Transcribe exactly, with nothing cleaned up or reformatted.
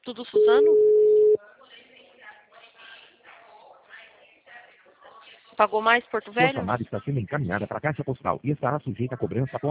Tudo Suzano? Pagou mais Porto Sua Velho? chamada está sendo encaminhada para a caixa postal e estará sujeita a cobrança após